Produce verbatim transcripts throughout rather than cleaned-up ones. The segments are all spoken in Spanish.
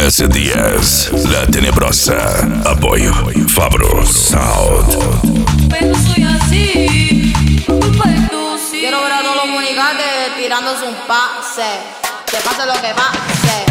S diez, La Tenebrosa. Apoyo Fabro Sound. Pero soy así, por culpa de tú, sí. Quiero ver a todos los munigantes tirándose un pase. Que pase lo que pase.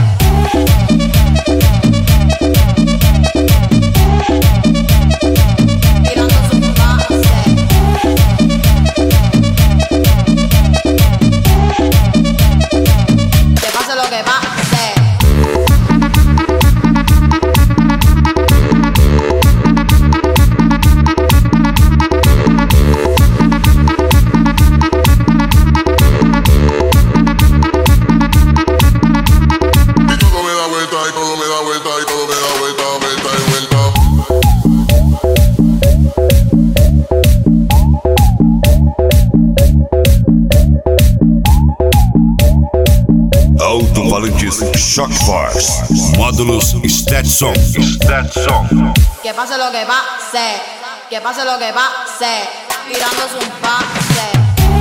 Alto-falantes Shock Force, módulos Stetson. Stetson. Que pase lo que pase, que pase lo que pase, tirándose un pase.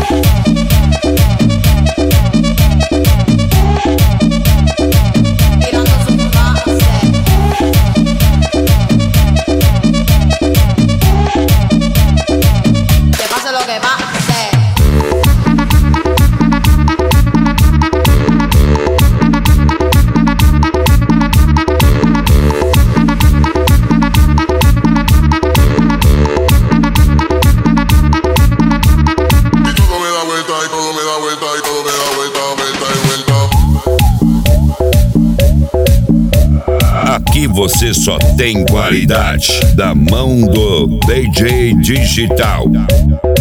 Aqui você só tem qualidade da mão do D J Digital.